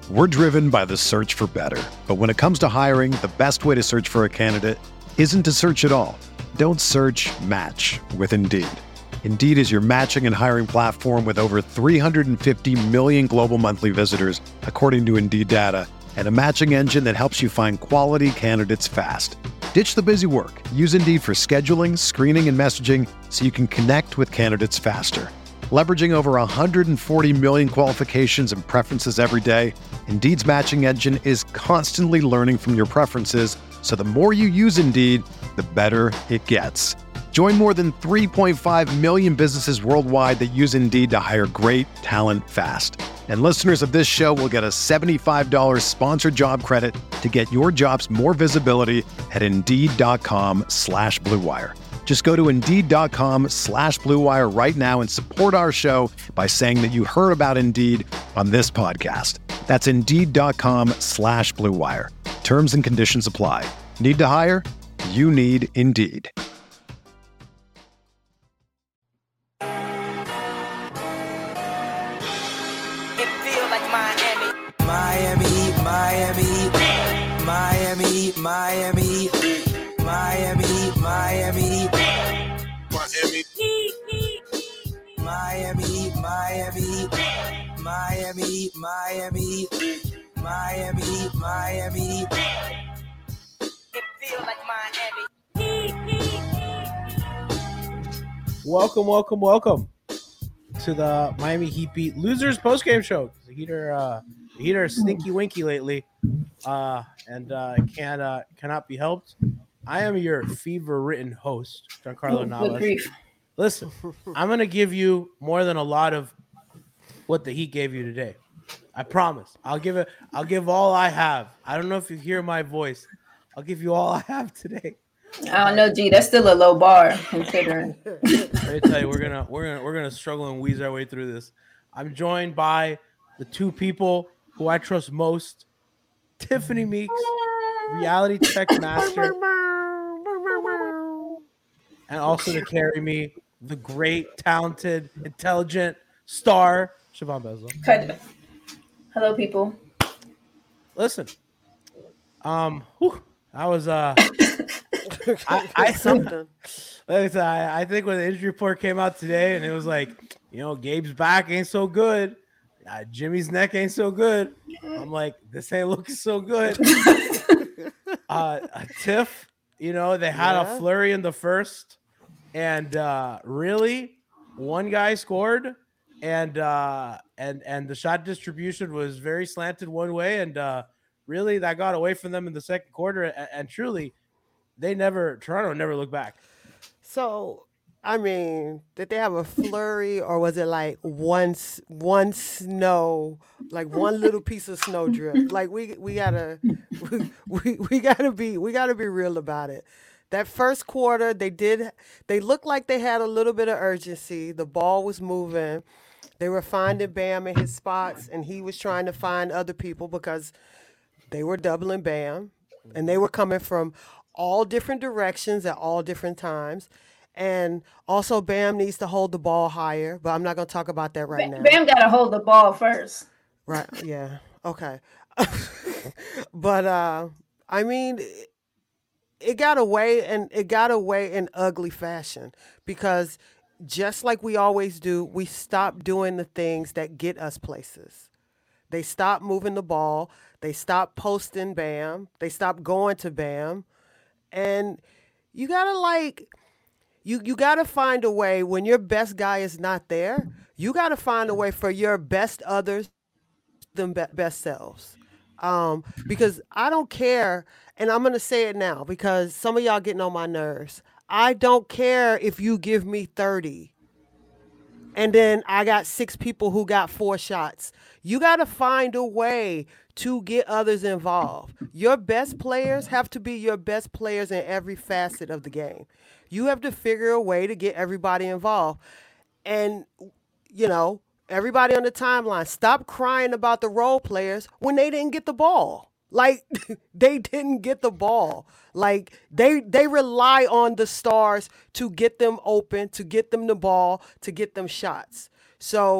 We're driven by the search for better. But when it comes to hiring, the best way to search for a candidate isn't to search at all. Don't search, match with Indeed. Indeed is your matching and hiring platform with over 350 million global monthly visitors, according to Indeed data, and a matching engine that helps you find quality candidates fast. Ditch the busy work. Use Indeed for scheduling, screening, and messaging so you can connect with candidates faster. Leveraging over 140 million qualifications and preferences every day, Indeed's matching engine is constantly learning from your preferences, so the more you use Indeed, the better it gets. Join more than 3.5 million businesses worldwide that use Indeed to hire great talent fast. And listeners of this show will get a $75 sponsored job credit to get your jobs more visibility at Indeed.com/Blue Wire. Just go to Indeed.com/Blue Wire right now and support our show by saying that you heard about Indeed on this podcast. That's Indeed.com/Blue Wire. Terms and conditions apply. Need to hire? You need Indeed. Miami. It feels like Miami. Welcome to the Miami Heat Beat Losers postgame show. The Heater is stinky winky lately, and cannot be helped. I am your fever-ridden host, Giancarlo Navas. Listen, I'm gonna give you more than a lot of what the Heat gave you today. I promise. I'll give all I have. I don't know if you hear my voice. I'll give you all I have today. I don't know, G. That's still a low bar considering. Let me tell you, we're gonna struggle and wheeze our way through this. I'm joined by the two people who I trust most: Tiffany Meeks, reality check master, and also to carry me, the great, talented, intelligent star, Siobhan Bezel. Hello, people. Listen, I was I think when the injury report came out today, and it was like, Gabe's back ain't so good, Jimmy's neck ain't so good. I'm like, this ain't looking so good. Tiff, they had a flurry in the first, and really, one guy scored. And the shot distribution was very slanted one way, and really that got away from them in the second quarter. And truly, Toronto never looked back. So, I mean, did they have a flurry, or was it like one snow, like one little piece of snow drift? Like we gotta be real about it. That first quarter, they looked like they had a little bit of urgency. The ball was moving. They were finding Bam in his spots, and he was trying to find other people because they were doubling Bam, and they were coming from all different directions at all different times. And also, Bam needs to hold the ball higher, but I'm not going to talk about that right now. Bam got to hold the ball first. Right, yeah, okay. But, I mean, it got away in ugly fashion because just like we always do, we stopped doing the things that get us places. They stopped moving the ball. They stopped posting Bam. They stopped going to Bam. And you gotta you gotta find a way when your best guy is not there. You gotta find a way for your best others, them best selves. Because I don't care, and I'm gonna say it now because some of y'all getting on my nerves. I don't care if you give me 30 and then I got 6 people who got 4 shots. You got to find a way to get others involved. Your best players have to be your best players in every facet of the game. You have to figure a way to get everybody involved. And, everybody on the timeline, stop crying about the role players when they didn't get the ball. Like, they didn't get the ball. Like, they rely on the stars to get them open, to get them the ball, to get them shots. So,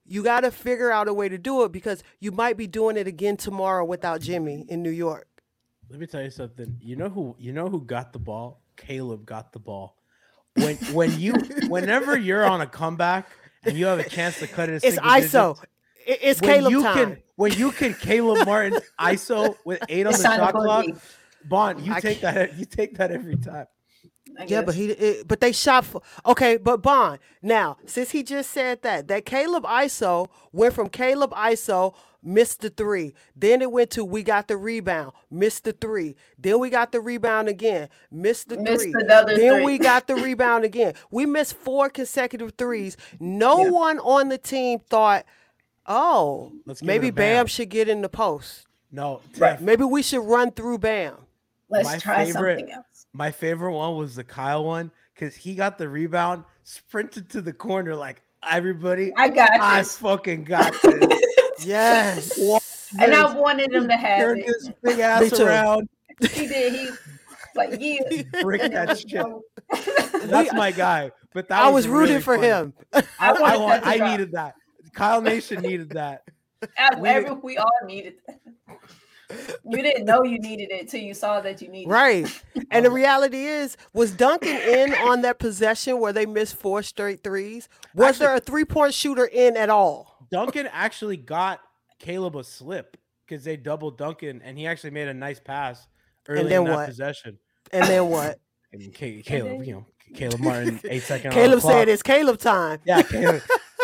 You got to figure out a way to do it because you might be doing it again tomorrow without Jimmy in New York. Let me tell you something. You know who got the ball? Caleb got the ball. Whenever you're on a comeback and you have a chance to cut it, It's ISO. It's Caleb time. When you can Caleb Martin ISO with 8 on the shot clock, Bond, you take that every time. Yeah, but they shot for okay, but Bond. Now, since he just said that Caleb ISO went from Caleb ISO, missed the 3. Then it went to we got the rebound, missed the 3. Then we got the rebound again, missed the 3. Then we got the rebound again. We missed 4 consecutive threes. No one on the team thought, oh, maybe Bam should get in the post. No, Right. Maybe we should run through Bam. Let's try something else. My favorite one was the Kyle one because he got the rebound, sprinted to the corner like everybody. I fucking got this. Yes. And I wanted him to have Turned it. his big ass around. He did. He like bricked that shit. That's my guy. But that I was really rooting for funny. him. I needed that. Kyle Nation needed that. We all needed that. You didn't know you needed it till you saw that you needed it. Right. And the reality was Duncan in on that possession where they missed 4 straight threes? Was there a 3-point shooter in at all? Duncan actually got Caleb a slip because they doubled Duncan and he actually made a nice pass early in that possession. And then what? And Caleb, Caleb Martin, 8 seconds. Caleb said it's Caleb time. Yeah, Caleb.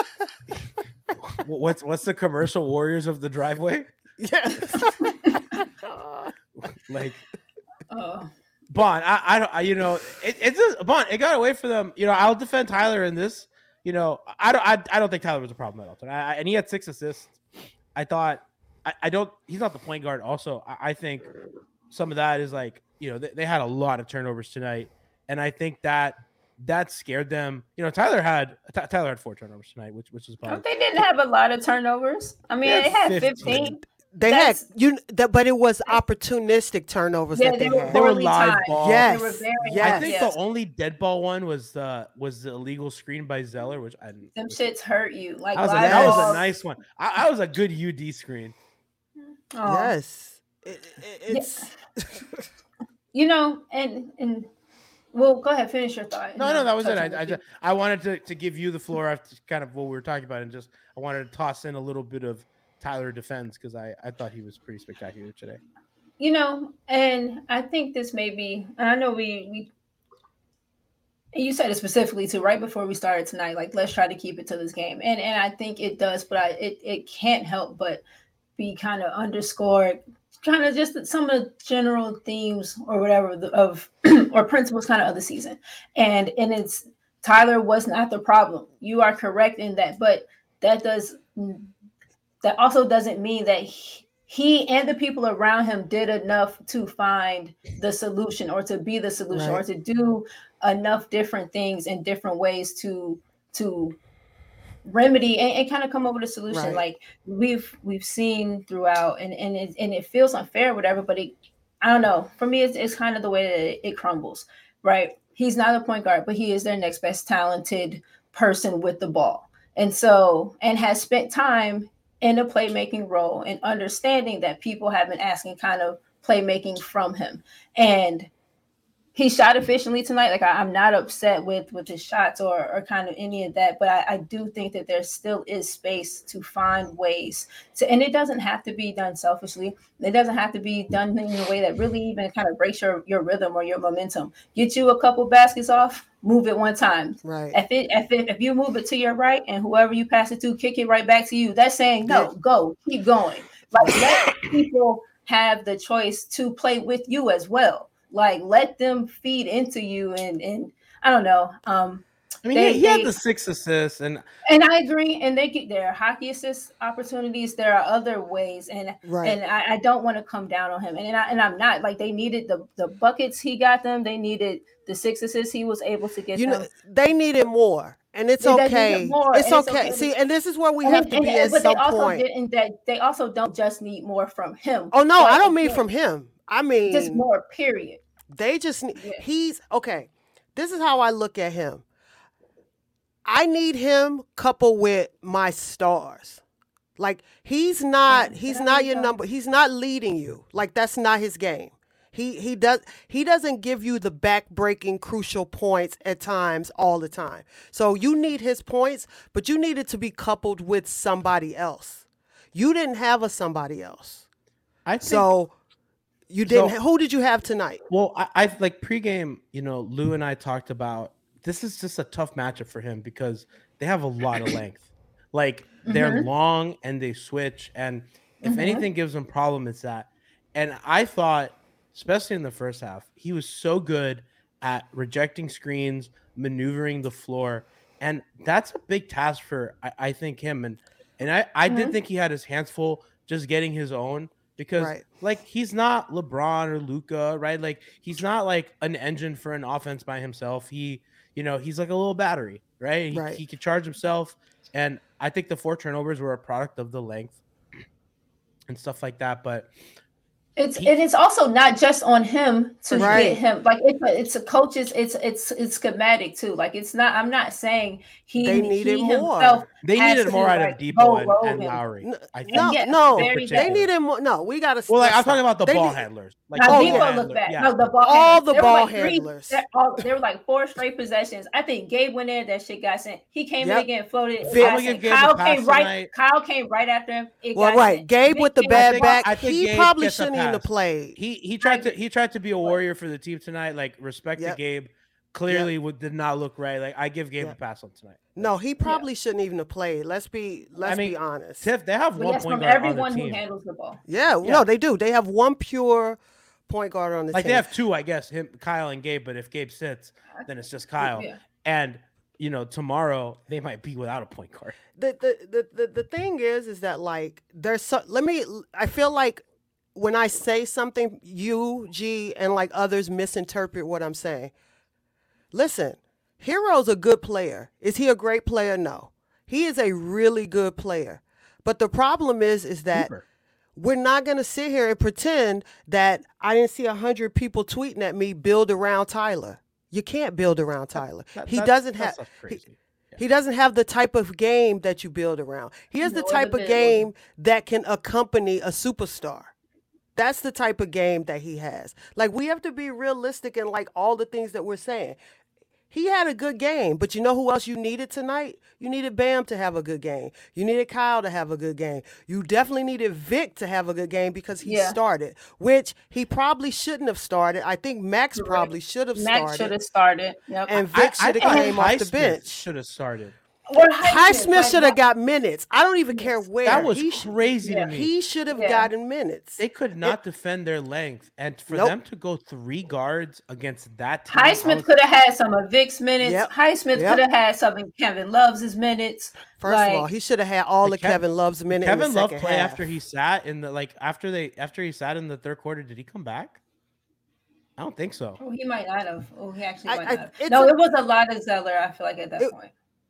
What's the commercial? Warriors of the driveway? Yes. Like, Bond, it's just Bond. It got away for them. I'll defend Tyler in this. I don't think Tyler was a problem at all. And he had 6 assists. I thought I don't. He's not the point guard. Also, I think some of that is like they had a lot of turnovers tonight, and I think that scared them. Tyler had 4 turnovers tonight, which was fun. They didn't have a lot of turnovers. I mean, they had 15. They had but it was opportunistic turnovers that they had. They were live balls. Yes. I think the only dead ball one was the illegal screen by Zeller, which I didn't. Them shits hurt you. Like that was a nice one. I was a good UD screen. Oh. Yes. It's and well, go ahead, finish your thought. No, that was it. I wanted to give you the floor after kind of what we were talking about, and just I wanted to toss in a little bit of Tyler defense because I thought he was pretty spectacular today. And I think this may be, and I know we you said it specifically too right before we started tonight, like let's try to keep it to this game, and I think it does, but it can't help but be kind of underscored, kind of just some of the general themes or whatever of or principles kind of the season, and it's Tyler was not the problem. You are correct in that, but that also doesn't mean that he and the people around him did enough to find the solution or to be the solution or to do enough different things in different ways to remedy and kind of come up with a solution. Like we've seen throughout and it feels unfair, whatever, but I don't know. For me, it's kind of the way that it crumbles, right? He's not a point guard, but he is their next best talented person with the ball. And has spent time in a playmaking role and understanding that people have been asking kind of playmaking from him. And he shot efficiently tonight. Like I'm not upset with his shots or kind of any of that, but I do think that there still is space to find ways to, and it doesn't have to be done selfishly. It doesn't have to be done in a way that really even kind of breaks your rhythm or your momentum. Get you a couple baskets off, move it one time. Right. If you move it to your right and whoever you pass it to, kick it right back to you, that's saying no, go, keep going. Like let people have the choice to play with you as well. Like let them feed into you and I don't know. I mean, he had the 6 assists and I agree. And they get their hockey assist opportunities. There are other ways, and I don't want to come down on him. And I'm not like they needed the buckets he got them. They needed the 6 assists he was able to get them. They needed more. And it's okay. It's okay. See, and this is where we have to be at some point. They also don't just need more from him. Oh no, I don't mean from him. I mean just more. Period. They just he's okay. This is how I look at him. I need him coupled with my stars. Like he's not your number. He's not leading you. Like that's not his game. He doesn't give you the back-breaking crucial points at times all the time. So you need his points, but you need it to be coupled with somebody else. You didn't have a somebody else. I think So you didn't. Who did you have tonight? Well, I like pregame, Lou and I talked about this is just a tough matchup for him because they have a lot of length. Like they're long and they switch. And if anything gives them problem, it's that. And I thought, especially in the first half, he was so good at rejecting screens, maneuvering the floor. And that's a big task for, I think, him. And I did think he had his hands full just getting his own. Because like he's not LeBron or Luka, right? Like he's not like an engine for an offense by himself. He's like a little battery, right? He can charge himself, and I think the 4 turnovers were a product of the length and stuff like that. But it's also not just on him to get him. Like it's a coach's. It's schematic too. Like it's not. I'm not saying they needed more. They needed more out of Depot and Lowry. They needed more. No, we got to. Well, I'm talking about the ball handlers. Like Depot looked bad. Yeah. No, the ball. All the ball handlers. There were like 4 straight possessions. I think Gabe went in. That shit got sent. He came in again, floated. Kyle came right after him. Gabe with the bad back. He probably shouldn't even have played. He tried to be a warrior for the team tonight. Like respect to Gabe. Clearly did not look right. Like I give Gabe a pass on tonight. No, he probably shouldn't even have played. Let's be honest. Tiff, they have one point guard everyone on the who team. handles the ball. No, they do. They have one pure point guard on the team. Like they have 2, I guess, him, Kyle, and Gabe. But if Gabe sits, then it's just Kyle. Yeah. And tomorrow they might be without a point guard. The thing is that like I feel like when I say something, you, G, and like others misinterpret what I'm saying. Listen, Hero's a good player. Is he a great player? No. He is a really good player. But the problem is that we're not going to sit here and pretend that I didn't see 100 people tweeting at me, build around Tyler. You can't build around Tyler. He doesn't have the type of game that you build around. He has the type of game that can accompany a superstar. That's the type of game that he has. Like, we have to be realistic in like all the things that we're saying. He had a good game, but you know who else you needed tonight? You needed Bam to have a good game. You needed Kyle to have a good game. You definitely needed Vic to have a good game because he started, which he probably shouldn't have started. I think Max probably should have started. Max should have started. Yep. And Vic should have came off the bench. Should have started. Highsmith should have got minutes. I don't even care where. That was crazy to me. He should have gotten minutes. They could not defend their length. And for them to go 3 guards against that team. Highsmith could have had some of Vic's minutes. Highsmith could have had some of Kevin Love's minutes. First of all, he should have had all of Kevin Love's minutes. Kevin Love play after he sat in the after he sat in the third quarter. Did he come back? I don't think so. Oh, he might not have. Oh, he actually might not have. No, it was a lot of Zeller, I feel like, at that point.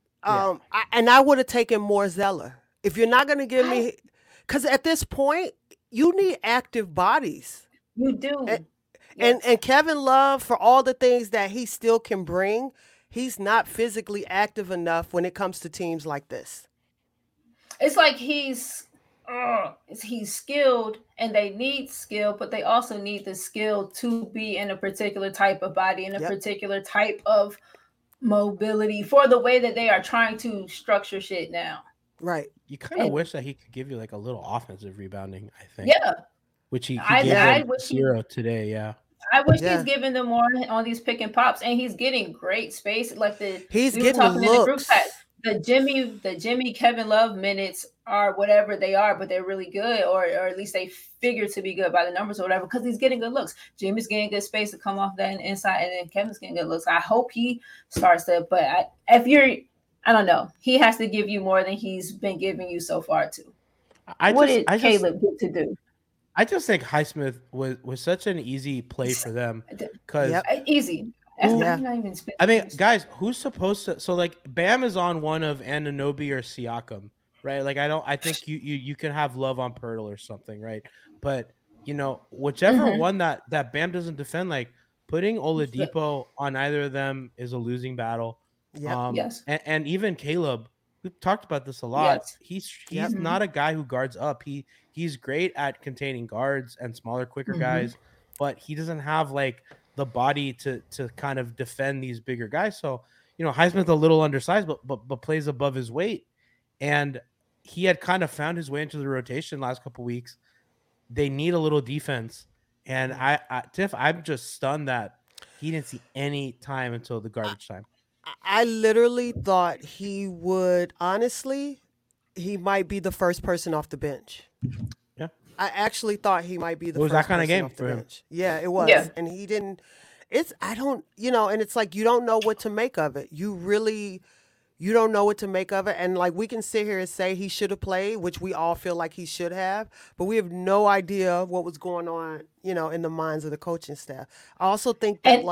I would have taken more Zeller. If you're not going to give me, because at this point you need active bodies. You do. And Kevin Love, for all the things that he still can bring, he's not physically active enough when it comes to teams like this. It's like he's skilled and they need skill, but they also need the skill to be in a particular type of body, in a particular type of mobility for the way that they are trying to structure shit now. Right. You kind of wish that he could give you like a little offensive rebounding, I think. Yeah. Which he gave zero today, yeah. I wish he's giving them more on these pick and pops, and he's getting great space. Like he's getting looks. In the group chat, the Jimmy Kevin Love minutes are whatever they are, but they're really good, or at least they figure to be good by the numbers or whatever, because he's getting good looks. Jimmy's getting good space to come off that inside, and then Kevin's getting good looks. I hope he starts that, but I don't know. He has to give you more than he's been giving you so far too. What did Caleb get to do? I just think Highsmith was such an easy play for them because easy. I mean, guys, who's supposed to? So like, Bam is on one of Anunoby or Siakam, right? Like, I think you can have Love on Pirtle or something, right? But whichever one that Bam doesn't defend, like putting Oladipo on either of them is a losing battle. Yeah. Yes. And even Caleb, we've talked about this a lot. Yes. He's not a guy who guards up. He's great at containing guards and smaller, quicker guys, but he doesn't have like the body to kind of defend these bigger guys. So, Highsmith's a little undersized, but plays above his weight. And he had kind of found his way into the rotation last couple weeks. They need a little defense. And Tiff, I'm just stunned that he didn't see any time until the garbage time. I literally thought he would, honestly, he might be the first person off the bench. Yeah. I actually thought he might be the It was first that kind of person game off the for him. bench. Yeah, it was. Yeah. And he didn't, and it's like you don't know what to make of it. You don't know what to make of it. And like we can sit here and say he should have played, which we all feel like he should have, but we have no idea what was going on, in the minds of the coaching staff. I also think that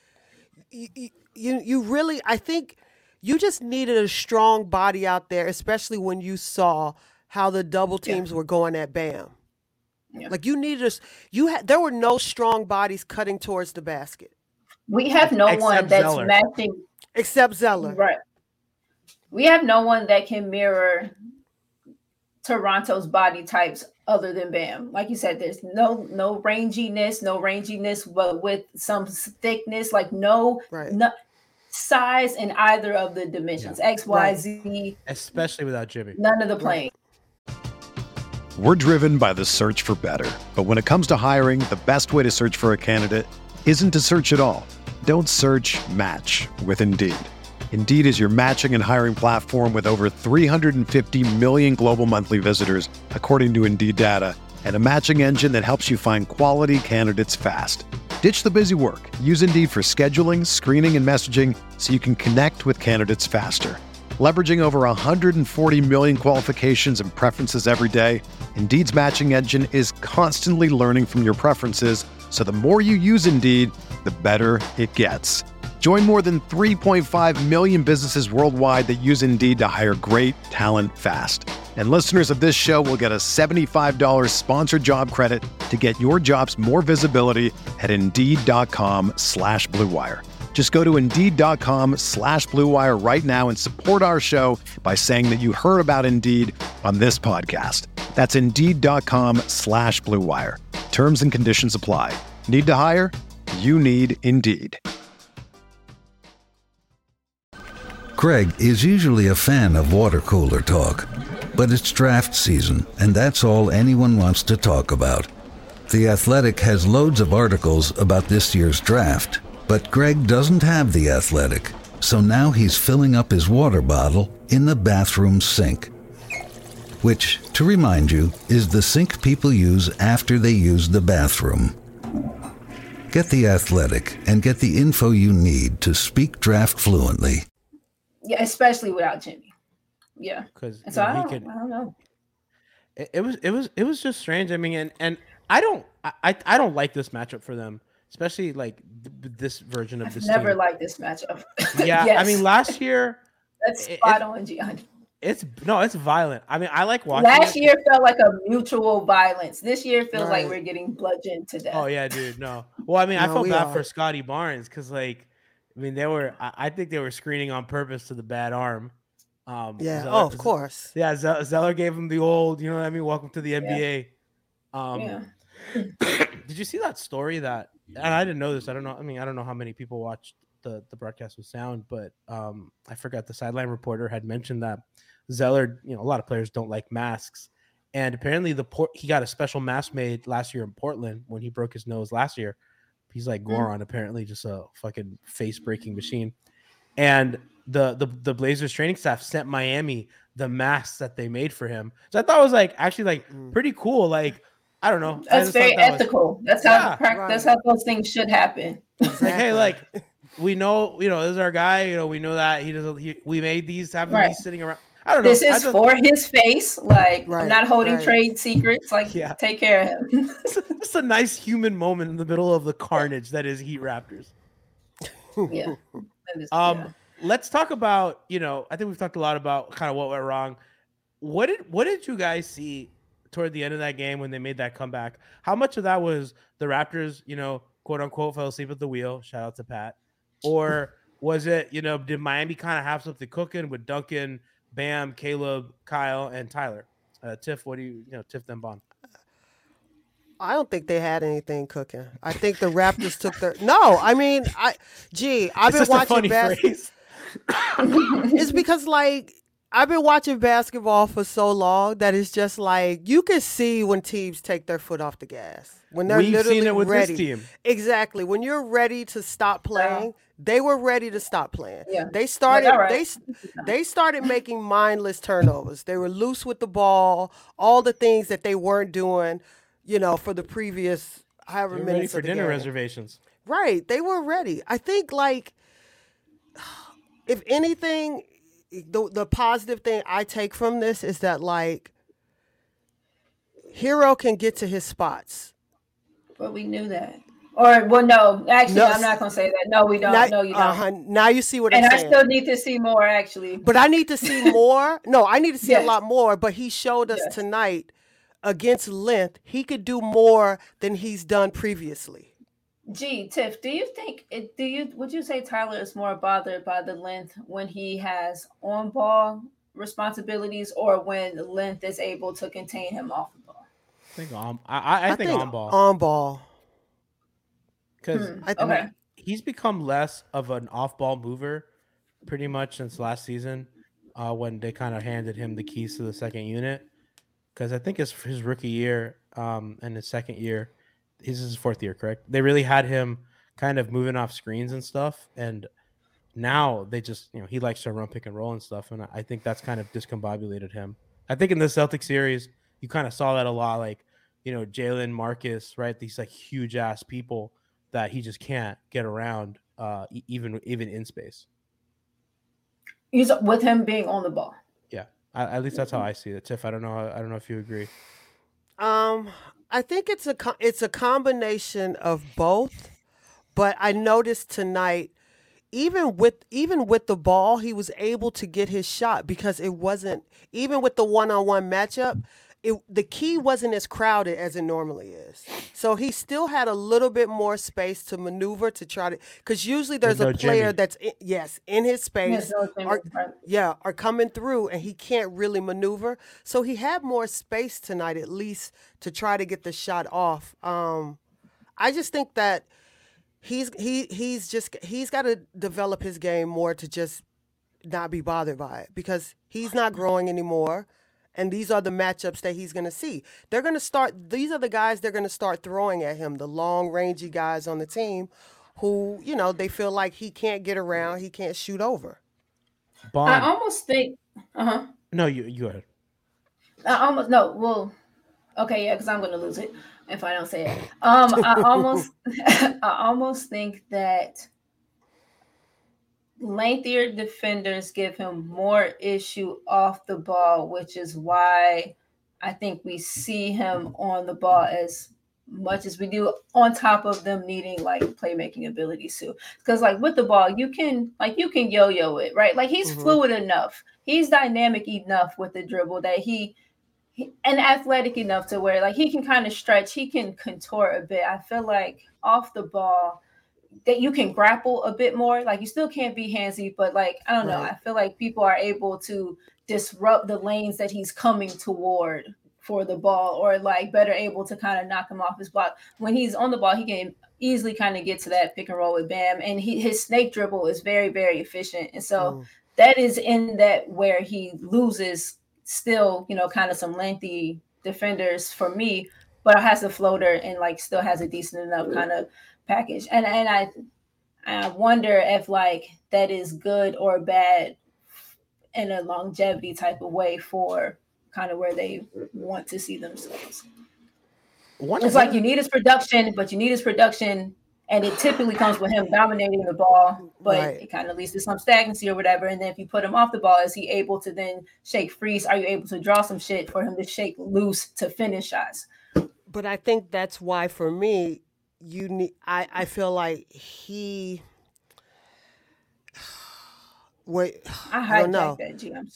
you really, I think you just needed a strong body out there, especially when you saw how the double teams were going at Bam. Yeah. Like you needed there were no strong bodies cutting towards the basket. We have no one that's Zeller. matching. Except Zeller. Right. We have no one that can mirror Toronto's body types other than Bam. Like you said, there's no ranginess, but with some thickness, like no size in either of the dimensions, X, Y, Z. Especially without Jimmy. None of the playing. We're driven by the search for better. But when it comes to hiring, the best way to search for a candidate isn't to search at all. Don't search, match with Indeed. Indeed is your matching and hiring platform with over 350 million global monthly visitors, according to Indeed data, and a matching engine that helps you find quality candidates fast. Ditch the busy work. Use Indeed for scheduling, screening, and messaging so you can connect with candidates faster. Leveraging over 140 million qualifications and preferences every day, Indeed's matching engine is constantly learning from your preferences, so the more you use Indeed, the better it gets. Join more than 3.5 million businesses worldwide that use Indeed to hire great talent fast. And listeners of this show will get a $75 sponsored job credit to get your jobs more visibility at Indeed.com/Blue Wire. Just go to Indeed.com/Blue Wire right now and support our show by saying that you heard about Indeed on this podcast. That's Indeed.com/Blue Wire. Terms and conditions apply. Need to hire? You need Indeed. Greg is usually a fan of water cooler talk, but it's draft season, and that's all anyone wants to talk about. The Athletic has loads of articles about this year's draft, but Greg doesn't have The Athletic, so now he's filling up his water bottle in the bathroom sink. Which, to remind you, is the sink people use after they use the bathroom. Get The Athletic and get the info you need to speak draft fluently. Yeah, especially without Jimmy. Yeah, because so I don't know. It was just strange. I mean, and I don't like this matchup for them, especially like this version of this. Never liked this matchup. Yeah, yes. I mean, last year that's spot on, Gianni. It's violent. I mean, I like watching. Last year felt like a mutual violence. This year feels like we're getting bludgeoned to death. Oh yeah, dude. No. Well, I mean, I felt bad for Scotty Barnes because, like, I mean, I think they were screening on purpose to the bad arm. Yeah. Zeller, of course. Yeah. Zeller gave him the old, you know what I mean? Welcome to the NBA. Did you see that story and I didn't know this. I don't know. I mean, I don't know how many people watched the broadcast with sound, but I forgot the sideline reporter had mentioned that Zeller, a lot of players don't like masks. And apparently he got a special mask made last year in Portland when he broke his nose last year. He's like Goron, apparently just a fucking face breaking machine. And the Blazers training staff sent Miami the masks that they made for him. So I thought it was actually pretty cool. Like, I don't know. That's very ethical. That's how those things should happen. Exactly. Like, hey, like we know, this is our guy. We know that we made these, these sitting around. I don't know. This is for his face. Like, I'm not holding trade secrets. Like, take care of him. It's a nice human moment in the middle of the carnage that is Heat Raptors. Yeah. Let's talk about, I think we've talked a lot about kind of what went wrong. What did you guys see toward the end of that game when they made that comeback? How much of that was the Raptors, quote unquote, fell asleep at the wheel? Shout out to Pat. Or Was it, did Miami kind of have something cooking with Duncan, Bam, Caleb, Kyle, and Tyler? Tiff, what do Tiff then Bond? I don't think they had anything cooking. I think the Raptors took their. No, I mean, I've been watching basketball. It's because I've been watching basketball for so long that it's just you can see when teams take their foot off the gas. When they're literally seen it with ready. This team. Exactly. When you're ready to stop playing, they were ready to stop playing. Yeah. They started they started making mindless turnovers. They were loose with the ball, all the things that they weren't doing, for the previous however They're minutes ready for of the dinner game. reservations. Right. They were ready. I think if anything, the positive thing I take from this is that Hero can get to his spots. But we knew that. Or no, actually, I'm not gonna say that. No, we don't. No, you don't. Now you see what I'm saying. And I still need to see more, actually. But I need to see more. No, I need to see a lot more. But he showed us tonight against length, he could do more than he's done previously. Tiff, do you think would you say Tyler is more bothered by the length when he has on ball responsibilities or when length is able to contain him off the ball? I think on ball. On ball. Because he's become less of an off ball mover pretty much since last season, when they kind of handed him the keys to the second unit. Because I think his rookie year and his second year, this is his fourth year, correct? They really had him kind of moving off screens and stuff. And now they just, he likes to run pick and roll and stuff. And I think that's kind of discombobulated him. I think in the Celtics series, you kind of saw that a lot. Jalen, Marcus, right? These huge ass people that he just can't get around, even in space. He's with him being on the ball. Yeah, at least that's how I see it. Tiff, I don't know if you agree. I think it's a combination of both, but I noticed tonight, even with the ball, he was able to get his shot because it wasn't, even with the one-on-one matchup, the key wasn't as crowded as it normally is. So he still had a little bit more space to maneuver to try to, because usually there's a player that's in his space, are coming through and he can't really maneuver. So he had more space tonight at least to try to get the shot off. I just think that he's got to develop his game more to just not be bothered by it because he's not growing anymore. And these are the matchups that he's going to see. These are the guys they're going to start throwing at him, the long, rangy guys on the team who, they feel like he can't get around, he can't shoot over. Bond. I almost think, No, you go ahead. Okay, yeah, because I'm going to lose it if I don't say it. I almost think that lengthier defenders give him more issue off the ball, which is why I think we see him on the ball as much as we do, on top of them needing playmaking abilities too. Because with the ball, you can yo-yo it, right? He's fluid enough. He's dynamic enough with the dribble that he and athletic enough to where he can kind of stretch, he can contour a bit. I feel like off the ball that you can grapple a bit more. You still can't be handsy, but I don't know. I feel like people are able to disrupt the lanes that he's coming toward for the ball, or better able to kind of knock him off his block. When he's on the ball, he can easily kind of get to that pick and roll with Bam, and his snake dribble is very, very efficient. And so that is in that where he loses still, kind of some lengthy defenders for me, but has a floater and still has a decent enough kind of package. And I wonder if that is good or bad in a longevity type of way for kind of where they want to see themselves. It's you need his production, and it typically comes with him dominating the ball, but it kind of leads to some stagnancy or whatever. And then if you put him off the ball, is he able to then shake freeze? Are you able to draw some shit for him to shake loose to finish shots? But I think that's why for me, I feel like he. Wait, I don't know. That, G. I'm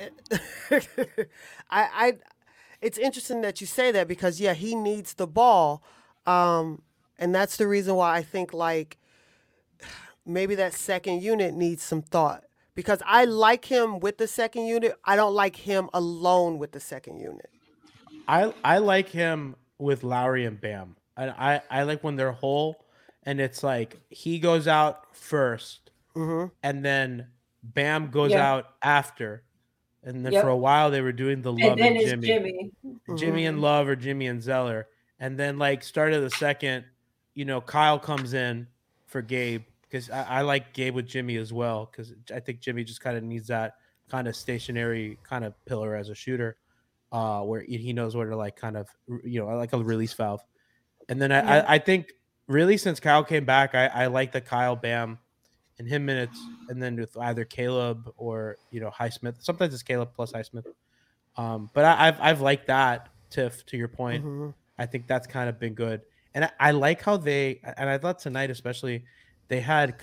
sorry. It's interesting that you say that because he needs the ball, and that's the reason why I think maybe that second unit needs some thought because I like him with the second unit. I don't like him alone with the second unit. I like him with Lowry and Bam. I like when they're whole, and it's like he goes out first, and then Bam goes out after, and then for a while they were doing the Love and Jimmy and Love or Jimmy and Zeller, and then like start of the second, Kyle comes in for Gabe because I like Gabe with Jimmy as well because I think Jimmy just kind of needs that kind of stationary kind of pillar as a shooter. Where he knows where to like kind of, like a release valve. And then I think really since Kyle came back, I like the Kyle Bam and him minutes and then with either Caleb or, Highsmith. Sometimes it's Caleb plus Highsmith. But I've liked that to your point. I think that's kind of been good. And I like how and I thought tonight especially they had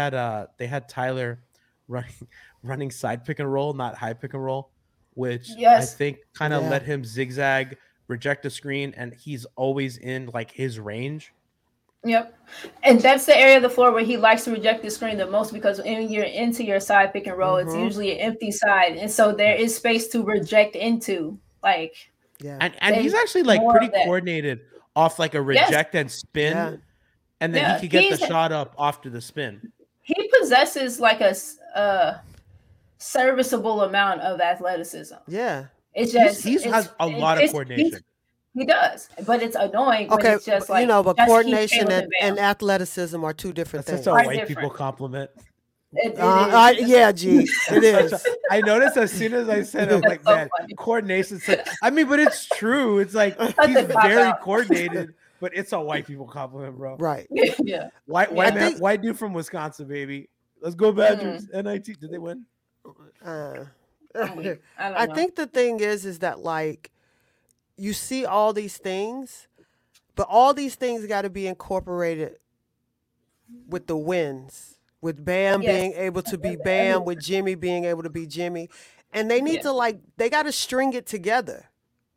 Tyler running side pick and roll, not high pick and roll. Which I think kind of let him zigzag, reject the screen, and he's always in like his range. Yep. And that's the area of the floor where he likes to reject the screen the most because when you're into your side pick and roll, it's usually an empty side. And so there is space to reject into. And he's actually like pretty coordinated off like a reject and spin. Yeah. And then he could get the shot up after the spin. He possesses like a serviceable amount of athleticism. Yeah. It's just he has a lot of coordination. He does, but it's annoying when it's just like but coordination and athleticism are two different things. That's a white people compliment. Yeah, G, it is. I noticed as soon as I said it, I'm like, man, coordination. I mean, but it's true. It's like he's very coordinated, but it's a white people compliment, bro. Right. Yeah. White dude from Wisconsin, baby. Let's go Badgers. NIT. Did they win? I think the thing is that like you see all these things, but all these things got to be incorporated with the wins, with Bam being able to be Bam, with Jimmy being able to be Jimmy, and they need to they got to string it together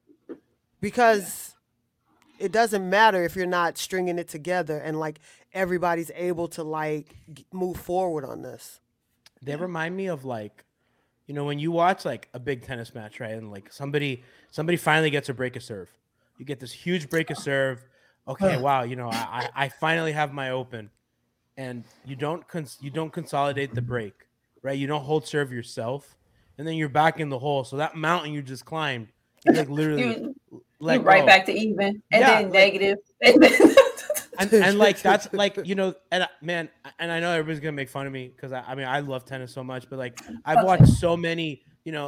because it doesn't matter if you're not stringing it together and like everybody's able to like move forward on this. They remind me of like, when you watch like a big tennis match, right? And like somebody finally gets a break of serve. You get this huge break of serve. Okay, wow, I finally have my open. And you don't consolidate the break, right? You don't hold serve yourself. And then you're back in the hole. So that mountain you just climbed, you like literally you're right back to even and then negative. And like that's like and man, and I know everybody's gonna make fun of me because I love tennis so much, but like I've watched so many,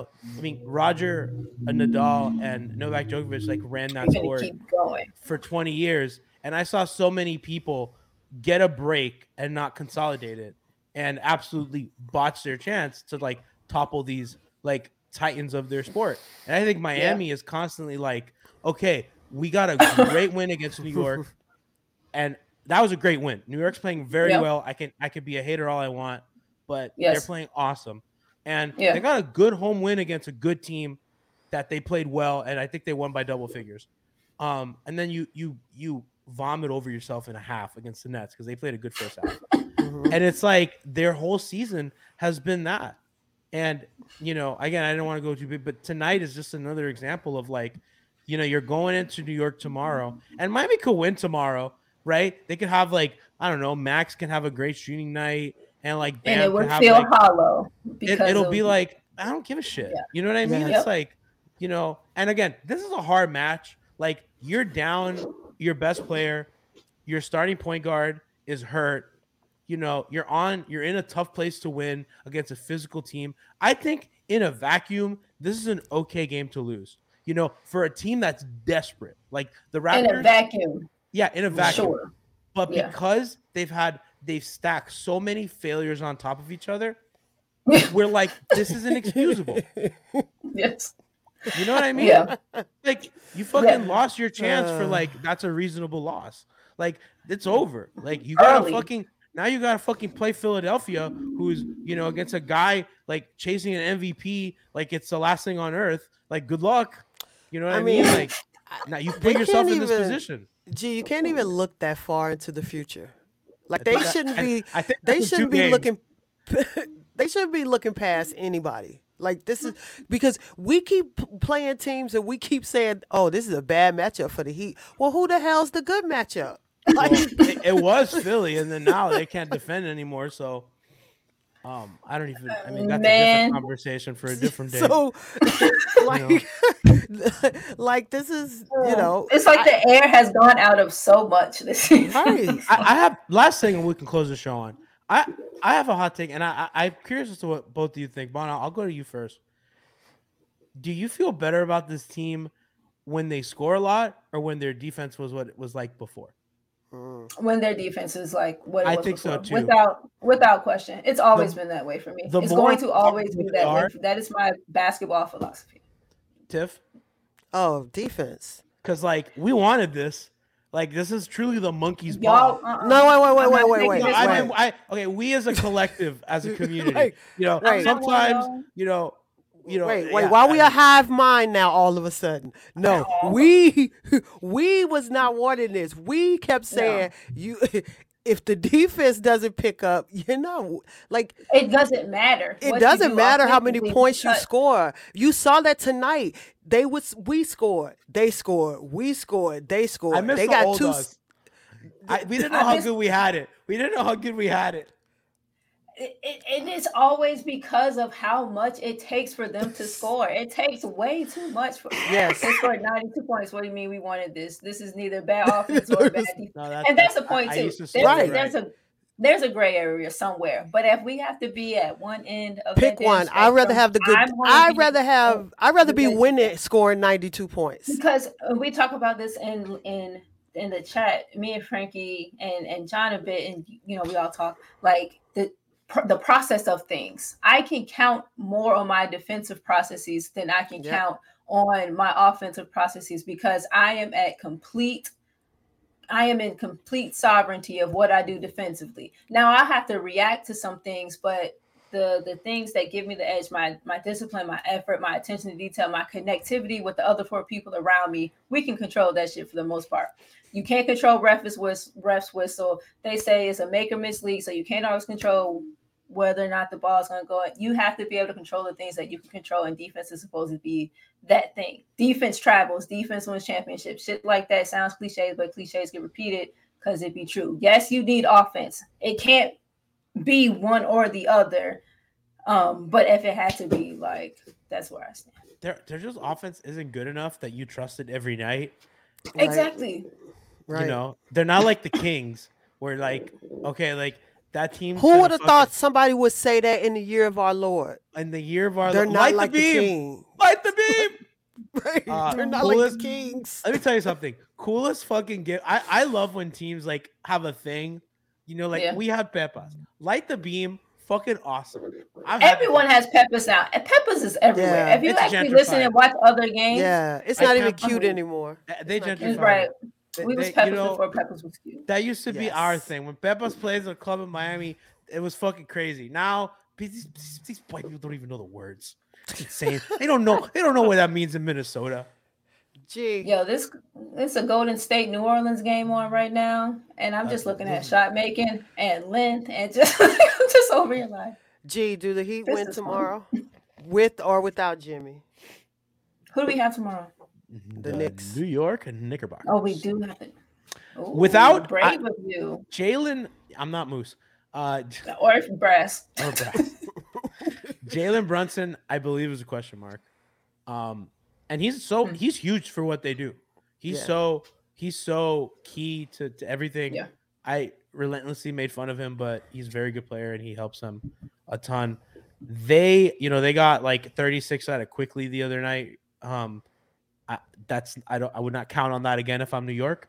Roger, Nadal, and Novak Djokovic like ran that sport for 20 years, and I saw so many people get a break and not consolidate it, and absolutely botch their chance to like topple these like titans of their sport. And I think Miami is constantly like, okay, we got a great win against New York. And that was a great win. New York's playing very well. I could be a hater all I want, but they're playing awesome. And they got a good home win against a good team that they played well, and I think they won by double figures. And then you vomit over yourself in a half against the Nets because they played a good first half. And it's like their whole season has been that. And, again, I didn't want to go too big, but tonight is just another example of like, you're going into New York tomorrow, and Miami could win tomorrow. Right? They could have like, I don't know, Max can have a great shooting night and like Bam and it would can feel have, like, hollow. It'll be like, I don't give a shit. Yeah. You know what I mean? It's like, and again, this is a hard match. Like you're down your best player, your starting point guard is hurt. You're in a tough place to win against a physical team. I think in a vacuum, this is an okay game to lose. For a team that's desperate, like the Raptors. In a vacuum. Yeah, in a vacuum. Sure. But because they've stacked so many failures on top of each other, we're like, this is inexcusable. Yes. You know what I mean? Yeah. Like you fucking lost your chance for like that's a reasonable loss. Like it's over. Like you gotta fucking play Philadelphia, who's against a guy like chasing an MVP, like it's the last thing on earth. Like good luck. You know what I mean? Like now you put yourself in this position. Gee, you can't even look that far into the future. Like they shouldn't be. They shouldn't be looking. They shouldn't be looking past anybody. Like this is because we keep playing teams and we keep saying, "Oh, this is a bad matchup for the Heat." Well, who the hell's the good matchup? Like it was Philly, and then now they can't defend anymore. So, I don't even. I mean, that's a different conversation for a different day. So, like, like this is, it's like the air has gone out of so much this season. Right. I have last thing, and we can close the show on. I have a hot take, and I'm curious as to what both of you think. Bon, I'll go to you first. Do you feel better about this team when they score a lot, or when their defense was what it was like before? When their defense is like what it was think before. so too. Without question. It's always been that way for me. It's going to always be that way. That is my basketball philosophy. Tiff? Oh, defense. Because like we wanted this. Like this is truly the monkey's ball. No, wait. No, okay, we as a collective, as a community, sometimes, Wait. Why we a hive mind now? All of a sudden, no. We was not wanting this. We kept saying if the defense doesn't pick up, like it doesn't matter. It doesn't matter how many points you score. You saw that tonight. We scored. They scored. We scored. They scored. I missed they the got old two. Us. We didn't know how good we had it. It is always because of how much it takes for them to score. It takes way too much for yes. They scored 92 points. What do you mean we wanted this? This is neither bad offense or bad defense. And that's the point too. There's a gray area somewhere. But if we have to be at one end of pick one, I'd rather have the good. I'd rather be winning, scoring 92 points. Because we talk about this in the chat, me and Frankie and John a bit, and we all talk like the process of things. I can count more on my defensive processes than I can count on my offensive processes because I am in complete sovereignty of what I do defensively. Now I have to react to some things, but the things that give me the edge, my discipline, my effort, my attention to detail, my connectivity with the other 4 people around me, we can control that shit for the most part. You can't control ref's whistle. They say it's a make or miss league, so you can't always control whether or not the ball is going to go. You have to be able to control the things that you can control, and defense is supposed to be that thing. Defense travels. Defense wins championships. Shit like that sounds cliches, but cliches get repeated because it be true. Yes, you need offense. It can't be one or the other. But if it had to be, like, that's where I stand. Their just offense isn't good enough that you trust it every night. Right. Exactly. Right. They're not like the Kings where like, okay, like that team. Who would have thought somebody would say that in the year of our Lord? In the year of our They're Lord. not like the King. Light the beam. Right. They're not like the Kings. Let me tell you something. Coolest fucking gift. I love when teams like have a thing. We have Pepas. Light the beam. Fucking awesome. Everyone has Peppers now. And Peppers is everywhere. Yeah, if you actually listen and watch other games, it's not even cute anymore. They gentrified. Right. We was Peppers before Peppers was cute. That used to be our thing. When Peppers plays a club in Miami, it was fucking crazy. Now these white people don't even know the words. It's insane. They don't know what that means in Minnesota. Gee. Yo, this a Golden State New Orleans game on right now, and I'm just looking at shot making and length and just I'm just over here like. Gee, do the Heat win tomorrow, with or without Jimmy? Who do we have tomorrow? The Knicks, New York, and Knickerbocker. Oh, we do have it. Ooh, without brave of you, Jalen. I'm not Moose. Or Brass. Jalen Brunson, I believe, is a question mark. And he's huge for what they do. He's so key to everything. Yeah. I relentlessly made fun of him, but he's a very good player and he helps them a ton. They got like 36 out of quickly the other night. I would not count on that again if I'm New York.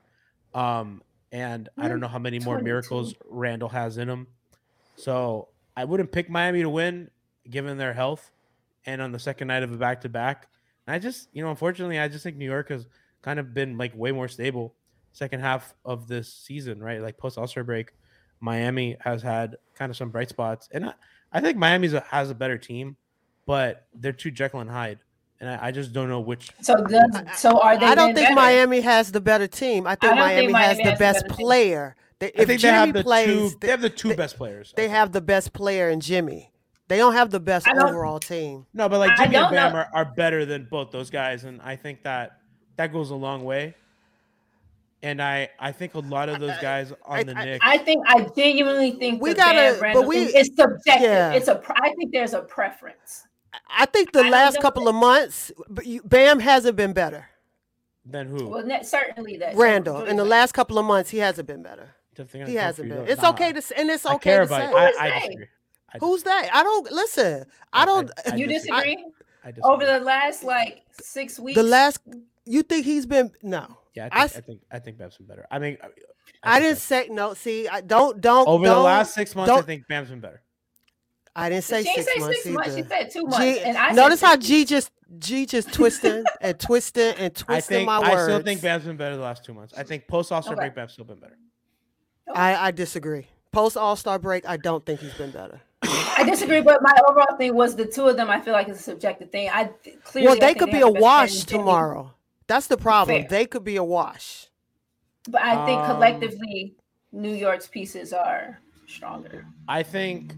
And I don't know how many more 22. miracles Randall has in him. So I wouldn't pick Miami to win given their health and on the second night of a back-to-back. And I just, unfortunately, I just think New York has kind of been like way more stable second half of this season, right? Like post All-Star break, Miami has had kind of some bright spots. And I think Miami has a better team, but they're too Jekyll and Hyde. And I just don't know which. So are they? I don't think Miami has the better team. I think Miami has the best player. I think Jimmy they have the two best players. They have the best player in Jimmy. They don't have the best overall team. No, but like Jimmy and Bam are better than both those guys, and I think that goes a long way. And I think a lot of those guys on the Knicks. I genuinely think we gotta, but it's subjective. Yeah. I think there's a preference. I think the last couple of months, Bam hasn't been better. Than who? Well, certainly that Randall. In the last couple of months, he hasn't been better. He hasn't been. It's okay to, and it's okay to say. I disagree. Who's that? I don't listen. I don't. You disagree? I disagree. Over the last 6 weeks. You think he's been no? Yeah, I think Bam's been better. I mean, I didn't say no. See, I don't. Over the last 6 months, I think Bam's been better. I didn't say 6 months. 6 months. She said 2 months. And I notice how G just twisting and twisting and twisting my words. I still think Bam's been better the last 2 months. I think post All-Star break, Bam's still been better. Okay. I disagree. Post All-Star break, I don't think he's been better. I disagree, but my overall thing was the two of them. I feel like it's a subjective thing. They could be a wash tomorrow. That's the problem. Fair. They could be a wash. But I think collectively, New York's pieces are stronger. I think,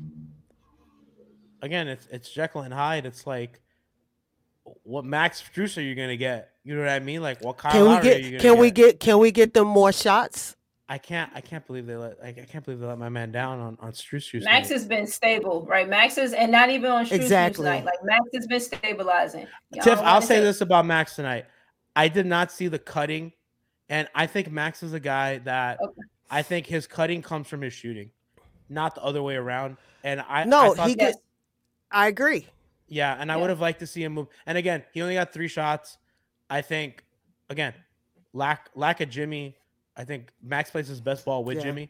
again, it's Jekyll and Hyde. It's like, what Max Strus are you gonna get? You know what I mean? Like, what Kyle Lowry are you gonna get? Can we get them more shots? I can't believe they let my man down on Strus. Max has been stable, right? Max is, and not even on Strus tonight. Like Max has been stabilizing. Tiff, I'll say this about Max tonight. I did not see the cutting, and I think Max is a guy that I think his cutting comes from his shooting, not the other way around. And I agree. Yeah, and I would have liked to see him move. And again, he only got 3 shots. I think, again, lack of Jimmy. I think Max plays his best ball with Jimmy.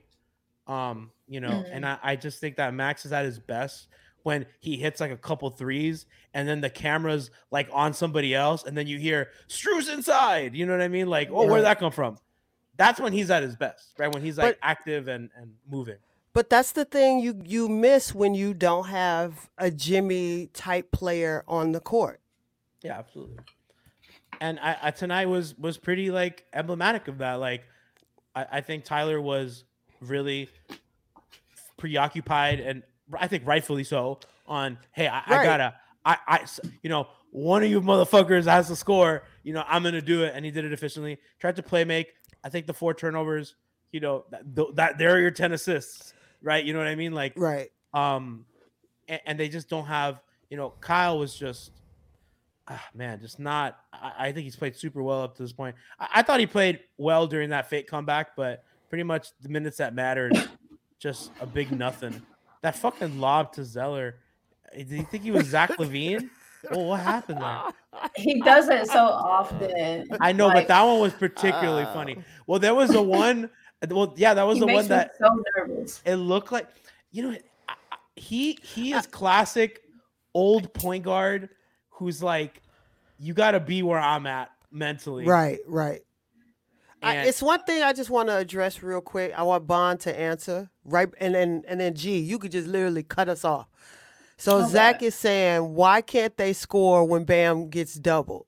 And I just think that Max is at his best when he hits like a couple threes and then the camera's like on somebody else and then you hear Strus inside. You know what I mean? Like, where'd that come from? That's when he's at his best, right? When he's like active and moving. But that's the thing you miss when you don't have a Jimmy type player on the court. Yeah, absolutely. And I tonight was pretty like emblematic of that. Like, I think Tyler was really preoccupied, and I think rightfully so, on, hey, I gotta, one of you motherfuckers has to score, I'm going to do it. And he did it efficiently. Tried to play make. I think the 4 turnovers, that there are your 10 assists, right? You know what I mean? Like, right. And they just don't have, Kyle was just, just not. I think he's played super well up to this point. I thought he played well during that fake comeback, but pretty much the minutes that mattered, just a big nothing. That fucking lob to Zeller. Did you think he was Zach LaVine? Well, what happened there? He does it so often. I know, but that one was particularly funny. Well, there was the one. Well, yeah, that was the one that so nervous. It looked like, he is classic old point guard who's like, you got to be where I'm at mentally. Right. It's one thing I just want to address real quick. I want Bond to answer, right? And then G, you could just literally cut us off. So Zach is saying, why can't they score when Bam gets doubled?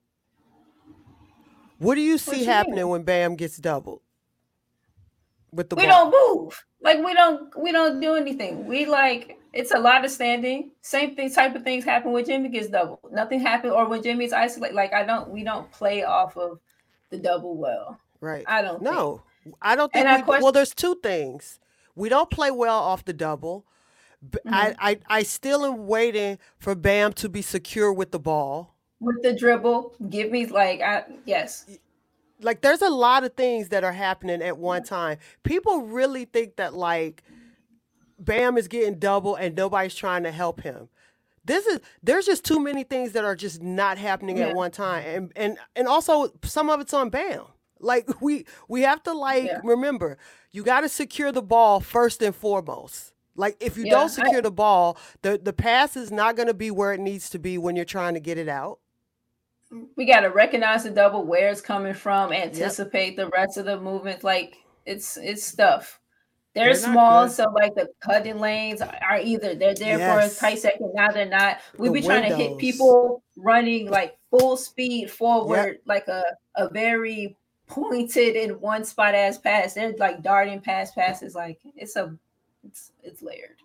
What do you see happening when Bam gets doubled? With the ball? Don't move. Like we don't do anything. It's a lot of standing. Same thing, type of things happen when Jimmy gets doubled. Nothing happened, or when Jimmy's isolated. Like we don't play off of the double well. Right. I don't think. I don't think well, there's 2 things. We don't play well off the double. Mm-hmm. I still am waiting for Bam to be secure with the ball. With the dribble. Give me yes. Like there's a lot of things that are happening at one time. People really think that like Bam is getting double and nobody's trying to help him. There's just too many things that are just not happening at one time. And also some of it's on Bam. Like we have to remember, you got to secure the ball first and foremost. Like if you don't secure the ball, the pass is not going to be where it needs to be when you're trying to get it out. We got to recognize the double, where it's coming from, anticipate the rest of the movements. Like it's stuff. They're small, so like the cutting lanes are either they're there for a tight second, now they're not. We be trying to hit people running like full speed forward, like a very pointed in one spot ass pass. They're like darting passes. Like it's layered.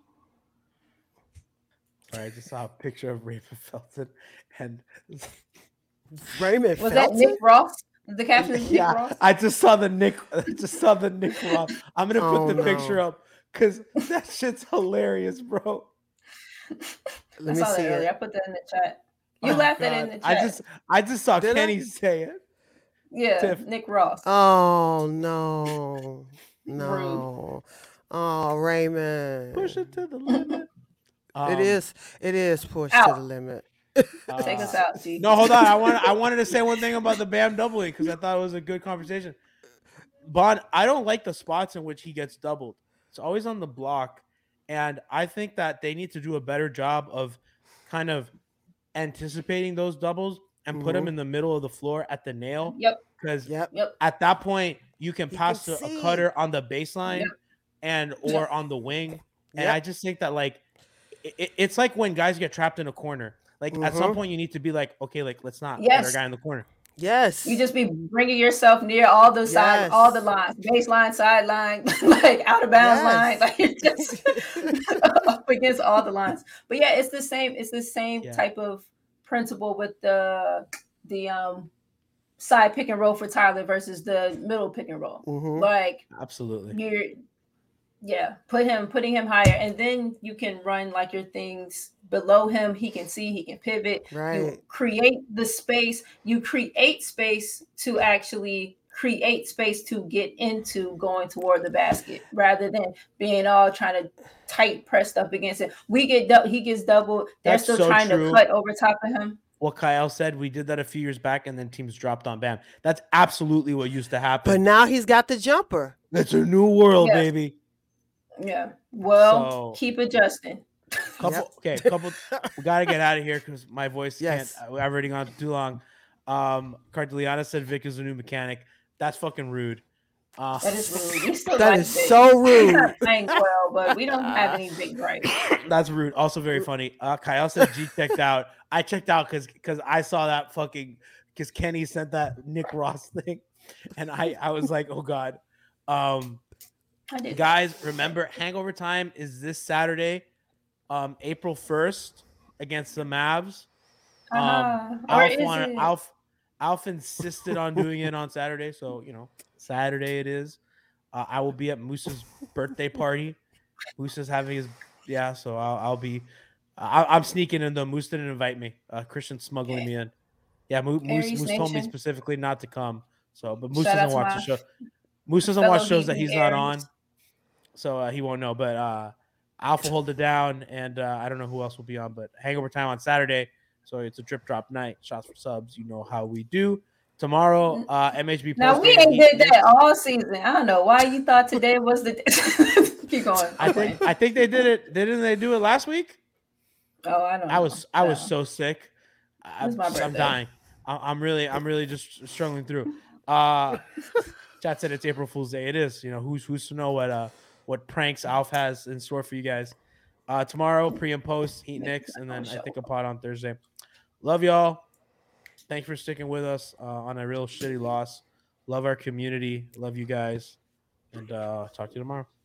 Sorry, I just saw a picture of Raymond Felton and Raymond Was Felton? that Nick Ross? The caption is Nick Ross? I just saw the Nick Ross. I'm gonna put the picture up because that shit's hilarious, bro. Let me see earlier. I put that in the chat. You laughed at it in the chat. I just saw Kenny say it. Yeah, Tiff. Nick Ross. Oh no. Rude. Oh, Raymond. Push it to the limit. It is pushed out. to the limit. Take us out, G. No, hold on. I wanted to say one thing about the Bam doubling because I thought it was a good conversation. Bond, I don't like the spots in which he gets doubled. It's always on the block. And I think that they need to do a better job of kind of anticipating those doubles and put them in the middle of the floor at the nail. Yep. Because Yep. at that point, you can pass can to a see. cutter on the baseline or on the wing. And I just think that, like, it's like when guys get trapped in a corner. Like, at some point, you need to be like, okay, like, let's not put our guy in the corner. Yes. You just be bringing yourself near all the sides, all the lines, baseline, sideline, like out of bounds line. Like you're just up against all the lines. But yeah, it's the same. It's the same type of principle with the side pick and roll for Tyler versus the middle pick and roll. Like absolutely, putting him higher, and then you can run like your things below him. He can see, he can pivot. Right. You create the space. You create space to actually create space to get into going toward the basket rather than being all trying to tight pressed up against it. He gets doubled. They're still trying to cut over top of him. What Kyle said, we did that a few years back, and then teams dropped on Bam. That's absolutely what used to happen. But now he's got the jumper. That's a new world, baby. Yeah. Well, keep adjusting. We gotta get out of here because my voice can't. I've already gone too long. Cardilliana said Vic is a new mechanic. That's fucking rude. That is rude. We still that is so rude. We're not playing well, but we don't have any big gripes. That's rude. Also very funny. Kyle said G checked out. I checked out because I saw that fucking because Kenny sent that Nick Ross thing, and I was like, oh god. Guys, remember Hangover Time is this Saturday, April 1st against the Mavs. Alf insisted on doing it on Saturday, so Saturday it is. I will be at Moose's birthday party. Moose is having his so I'll be. I'm sneaking in though. Moose didn't invite me. Christian's smuggling me in. Yeah, Moose told me specifically not to come. So, but Moose doesn't watch the show. Moose doesn't watch shows that he's not on, so he won't know. But Alf will hold it down, and I don't know who else will be on. But Hangover Time on Saturday, so it's a drip drop night. Shots for subs, you know how we do. Tomorrow, MHB. Now we ain't did that all season. I don't know why you thought today was the. Keep going. I think they did it. Didn't they do it last week? Oh, I don't know. I was so sick. I'm dying. I'm really just struggling through. Chat said it's April Fool's Day. It is. Who's to know what pranks Alf has in store for you guys. Tomorrow, pre and post, Heat Knicks, and then I think a pod on Thursday. Love y'all. Thanks for sticking with us on a real shitty loss. Love our community. Love you guys. And talk to you tomorrow.